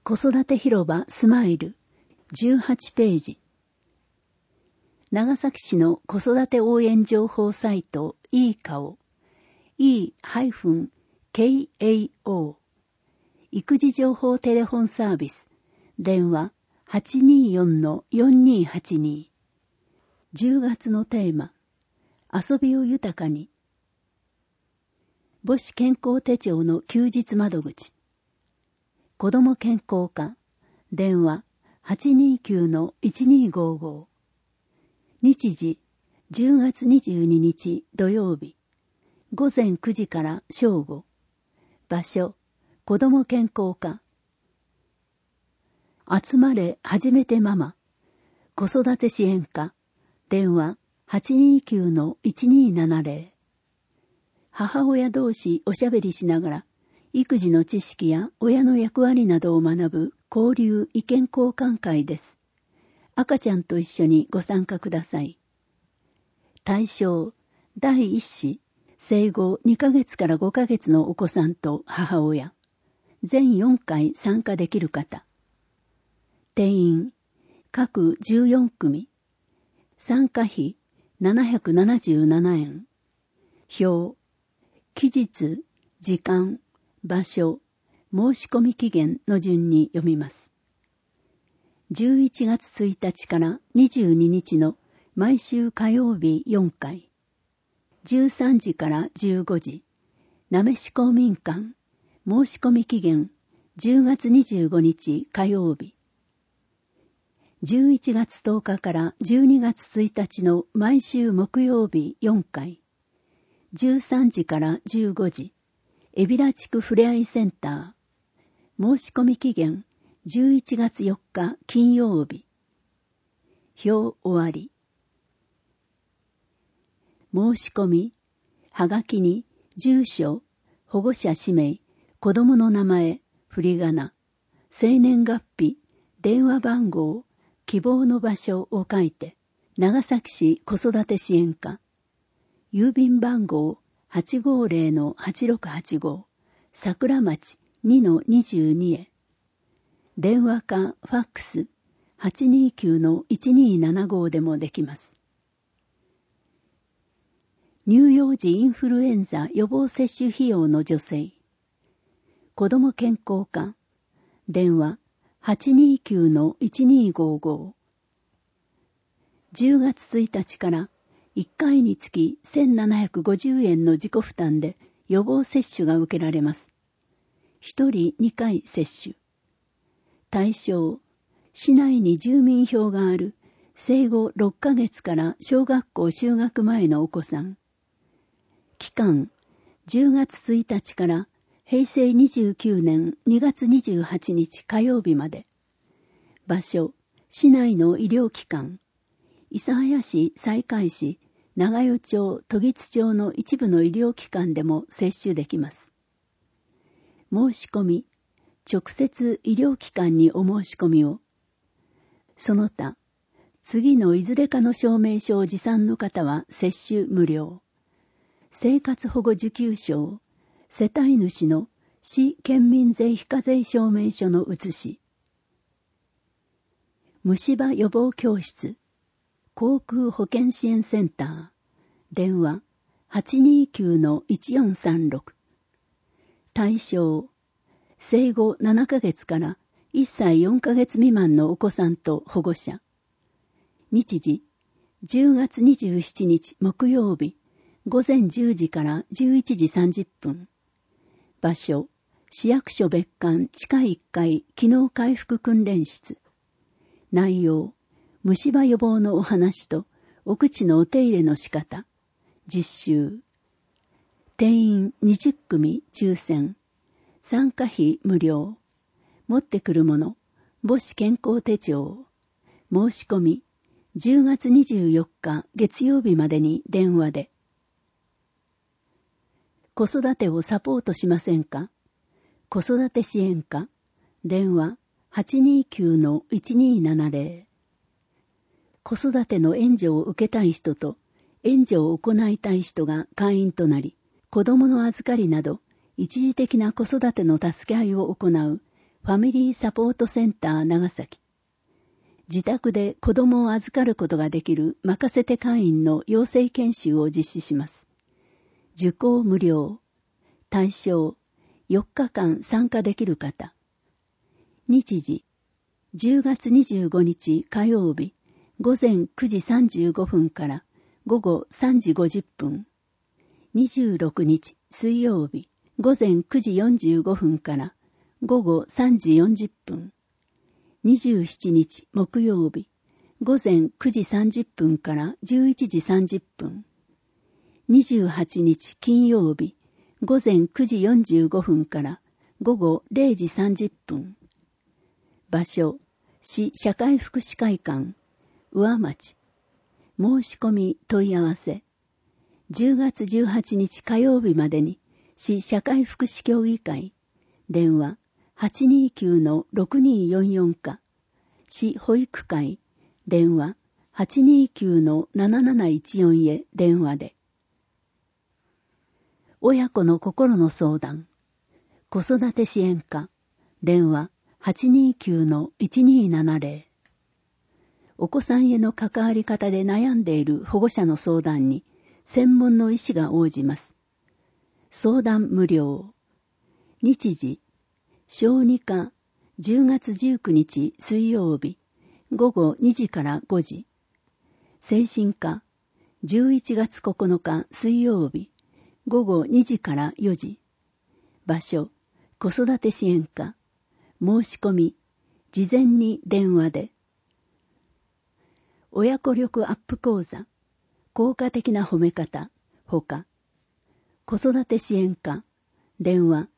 子育て広場スマイル18ページ。長崎市の子育て応援情報サイト e-kao e-kao 育児情報テレフォンサービス電話 824-4282 10月のテーマ遊びを豊かに母子健康手帳の休日窓口子ども健康課電話 829-1255 日時10月22日土曜日午前9時から正午場所子ども健康課集まれ初めてママ子育て支援課電話 829-1270 母親同士おしゃべりしながら育児の知識や親の役割などを学ぶ交流意見交換会です。赤ちゃんと一緒にご参加ください。対象、第一子、生後2ヶ月から5ヶ月のお子さんと母親。全4回参加できる方。定員、各14組。参加費、777円。表、期日、時間、場所、申し込み期限の順に読みます。11月1日から22日の毎週火曜日4回。13時から15時。なめし公民館。申し込み期限10月25日火曜日。11月10日から12月1日の毎週木曜日4回。13時から15時。海老名地区ふれあいセンター。申し込み期限11月4日金曜日。表終わり。申し込み、はがきに住所、保護者氏名、子供の名前、振り仮名、生年月日、電話番号、希望の場所を書いて、長崎市子育て支援課、郵便番号850-8685、桜町 2-22 へ。電話かファックス 829-1275 でもできます。乳幼児インフルエンザ予防接種費用の助成。子ども健康課。電話 829-1255。10月1日から1回につき1750円の自己負担で予防接種が受けられます。1人2回接種。対象、市内に住民票がある生後6ヶ月から小学校就学前のお子さん。期間、10月1日から平成29年2月28日火曜日まで。場所、市内の医療機関。諫早市、西海市、長与町、時津町の一部の医療機関でも接種できます。申し込み、直接医療機関にお申し込みを。その他、次のいずれかの証明書を持参の方は接種無料。生活保護受給証、世帯主の市県民税非課税証明書の写し。虫歯予防教室、航空保健支援センター、電話 829-1436。対象、生後7ヶ月から1歳4ヶ月未満のお子さんと保護者。日時、10月27日木曜日、午前10時から11時30分。場所、市役所別館地下1階機能回復訓練室。内容、虫歯予防のお話とお口のお手入れの仕方。実習。定員20組抽選。参加費無料。持ってくるもの、母子健康手帳。申し込み、10月24日月曜日までに電話で。子育てをサポートしませんか？子育て支援課。電話 829-1270。子育ての援助を受けたい人と援助を行いたい人が会員となり、子供の預かりなど一時的な子育ての助け合いを行うファミリーサポートセンター長崎。自宅で子供を預かることができる任せて会員の養成研修を実施します。受講無料。対象、4日間参加できる方。日時、10月25日火曜日、午前9時35分から午後3時50分。26日水曜日、午前9時45分から午後3時40分。27日木曜日、午前9時30分から11時30分。28日金曜日、午前9時45分から午後0時30分。場所、市社会福祉会館、宇和町。申し込み問い合わせ。10月18日火曜日までに、市社会福祉協議会、電話 829-6244 か、市保育会、電話 829-7714 へ電話で。親子の心の相談、子育て支援課、電話 829-1270。お子さんへの関わり方で悩んでいる保護者の相談に、専門の医師が応じます。相談無料。日時、小児科、10月19日水曜日、午後2時から5時。精神科、11月9日水曜日、午後2時から4時。場所、子育て支援課。申し込み、事前に電話で。親子力アップ講座。効果的な褒め方、ほか。子育て支援課、電話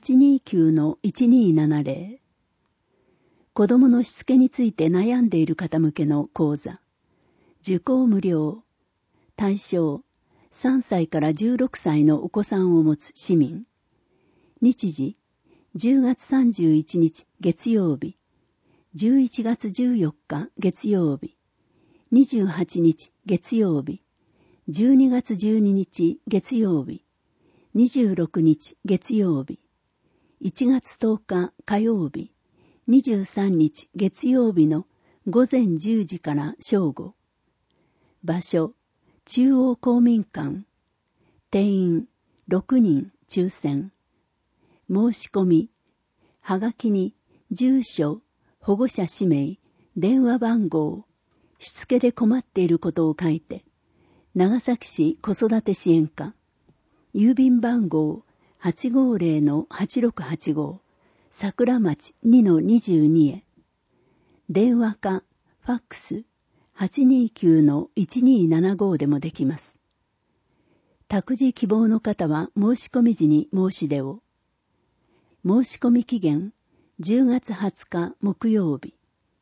829-1270。子供のしつけについて悩んでいる方向けの講座。受講無料。対象、3歳から16歳のお子さんを持つ市民。日時、10月31日月曜日、11月14日月曜日、28日月曜日、12月12日月曜日、26日月曜日、1月10日火曜日、23日月曜日の午前10時から正午。場所、中央公民館。定員6人抽選。申し込み、はがきに住所、保護者氏名、電話番号、しつけで困っていることを書いて、長崎市子育て支援課、郵便番号 850-8685、桜町 2-22 へ。電話かファックス 829-1275 でもできます。託児希望の方は申し込み時に申し出を。申し込み期限10月20日木曜日。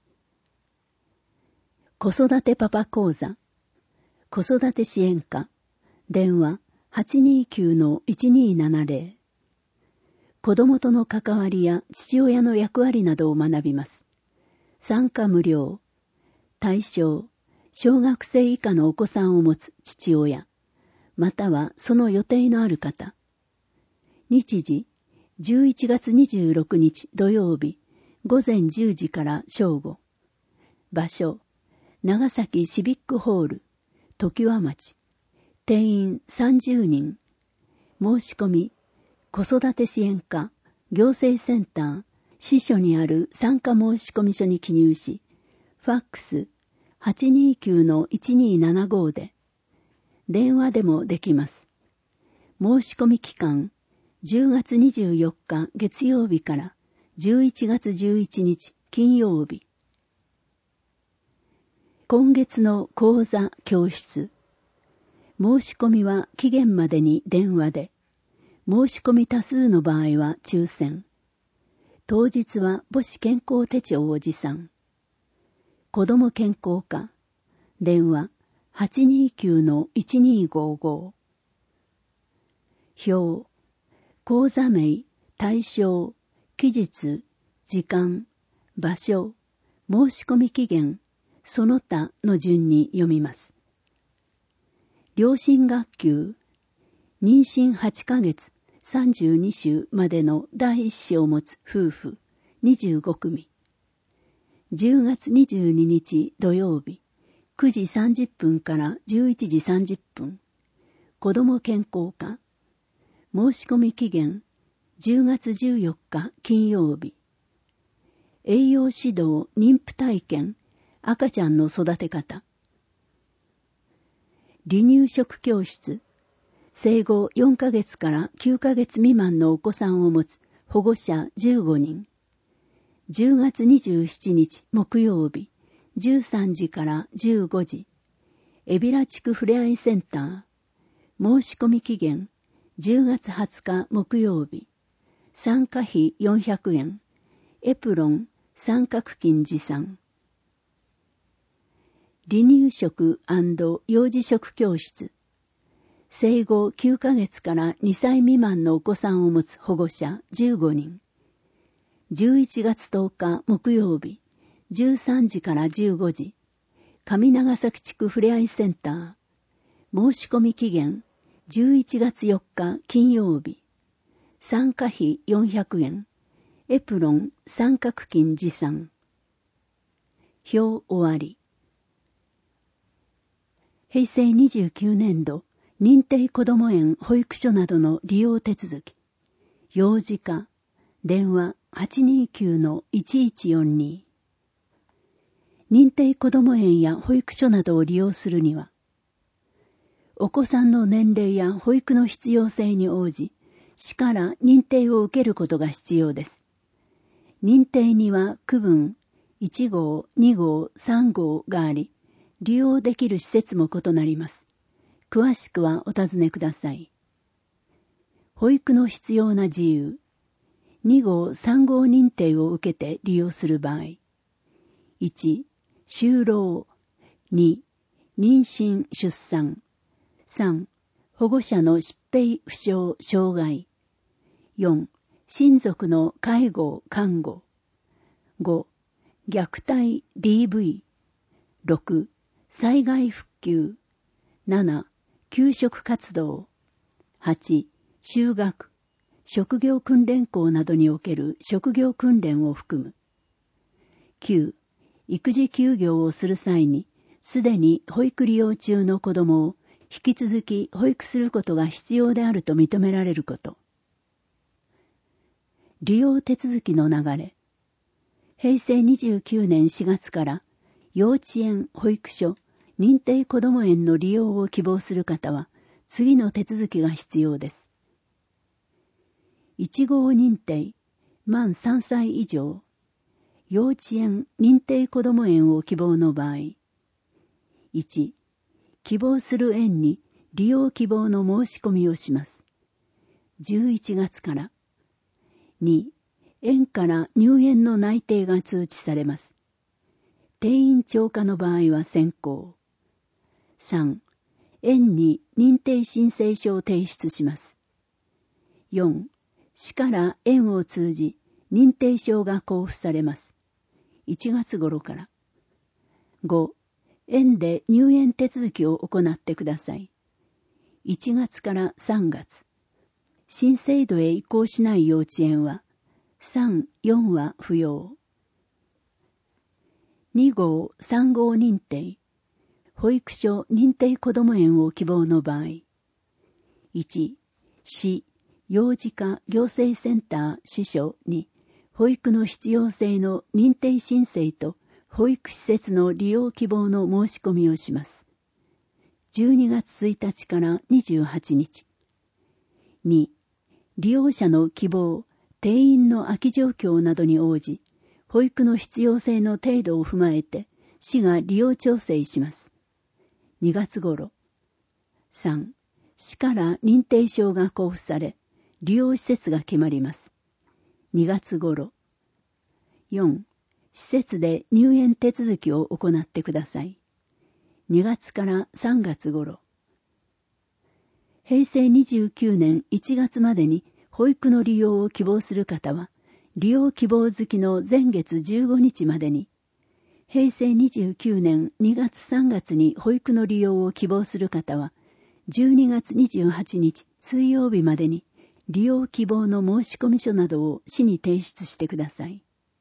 子育てパパ講座。子育て支援課。電話 829-1270。子供との関わりや父親の役割などを学びます。参加無料。対象、小学生以下のお子さんを持つ父親、またはその予定のある方。日時、11月26日土曜日、午前10時から正午。場所、長崎シビックホール、常盤町。定員30人。申し込み、子育て支援課、行政センター、支所にある参加申込書に記入し、ファックス 829-1275 で、電話でもできます。申し込み期間、10月24日月曜日から11月11日金曜日。今月の講座教室。申し込みは期限までに電話で、申し込み多数の場合は抽選。当日は母子健康手帳を持参。子ども健康課。電話 829-1255。表。講座名、対象、期日、時間、場所、申し込み期限、その他の順に読みます。両親学級、妊娠8ヶ月、32週までの第一子を持つ夫婦、 25組。10月22日土曜日、9時30分から11時30分。子ども健康課。申し込み期限、10月14日金曜日。栄養指導妊婦体験、赤ちゃんの育て方。離乳食教室。生後4ヶ月から9ヶ月未満のお子さんを持つ保護者15人。10月27日木曜日、13時から15時。海老名地区ふれあいセンター。申し込み期限、10月20日木曜日。参加費400円。エプロン、三角巾持参。離乳食&幼児食教室。生後9ヶ月から2歳未満のお子さんを持つ保護者15人。11月10日木曜日、13時から15時。上長崎地区ふれあいセンター。申し込み期限、11月4日金曜日。参加費400円。エプロン、三角巾持参。表終わり。平成29年度、認定こども園保育所などの利用手続き。幼児課、電話 829-1142。認定こども園や保育所などを利用するには、お子さんの年齢や保育の必要性に応じ、市から認定を受けることが必要です。認定には区分1号、2号、3号があり、利用できる施設も異なります。詳しくはお尋ねください。保育の必要な事由。2号、3号認定を受けて利用する場合。1、就労。2、妊娠・出産。3、保護者の疾病・負傷・障害。4、親族の介護・看護。5、虐待・DV。6、災害復旧。7、給食活動。8、就学、職業訓練校などにおける職業訓練を含む。9、育児休業をする際に、すでに保育利用中の子供を引き続き保育することが必要であると認められること。利用手続きの流れ。平成29年4月から幼稚園、保育所、認定こども園の利用を希望する方は、次の手続きが必要です。1号認定、満3歳以上。幼稚園、認定こども園を希望の場合。1、希望する園に利用希望の申し込みをします。11月から。2、園から入園の内定が通知されます。定員超過の場合は先行。3、園に認定申請書を提出します。4、市から園を通じ認定証が交付されます。1月頃から。5、園で入園手続きを行ってください。1月から3月。新制度へ移行しない幼稚園は、3、4は不要。2号、3号認定。保育所認定こども園を希望の場合。1、市、幼児科行政センター支所に、保育の必要性の認定申請と保育施設の利用希望の申し込みをします。12月1日から28日。2、利用者の希望、定員の空き状況などに応じ、保育の必要性の程度を踏まえて、市が利用調整します。2月頃。3、市から認定証が交付され、利用施設が決まります。2月頃。4、施設で入園手続きを行ってください。2月から3月頃。平成29年1月までに保育の利用を希望する方は、利用希望月の前月15日までに、平成29年2月3月に保育の利用を希望する方は、12月28日水曜日までに利用希望の申込書などを市に提出してください。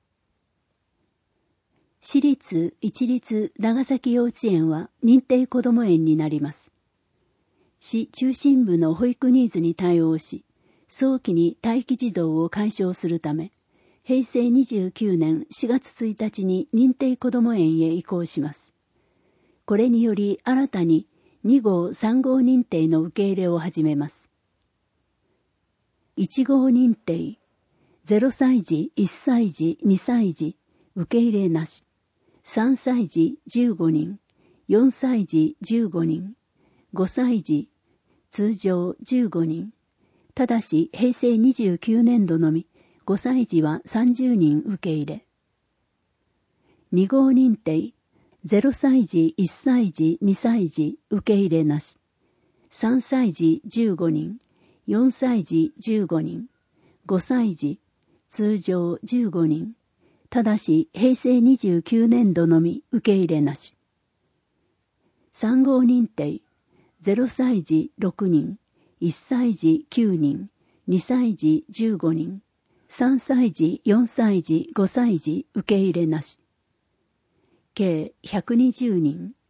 私立、一律、長崎幼稚園は認定こども園になります。市中心部の保育ニーズに対応し、早期に待機児童を解消するため、平成29年4月1日に認定こども園へ移行します。これにより新たに2号3号認定の受け入れを始めます。1号認定、0歳児、1歳児、2歳児、受け入れなし。3歳児15人、4歳児15人、5歳児、通常15人。ただし平成29年度のみ、5歳児は30人受け入れ。2号認定、0歳児、1歳児、2歳児、受け入れなし。3歳児15人、4歳児15人、5歳児、通常15人。ただし平成29年度のみ受け入れなし。3号認定、0歳児6人、1歳児9人、2歳児15人、3歳児4歳児5歳児受け入れなし。計120人。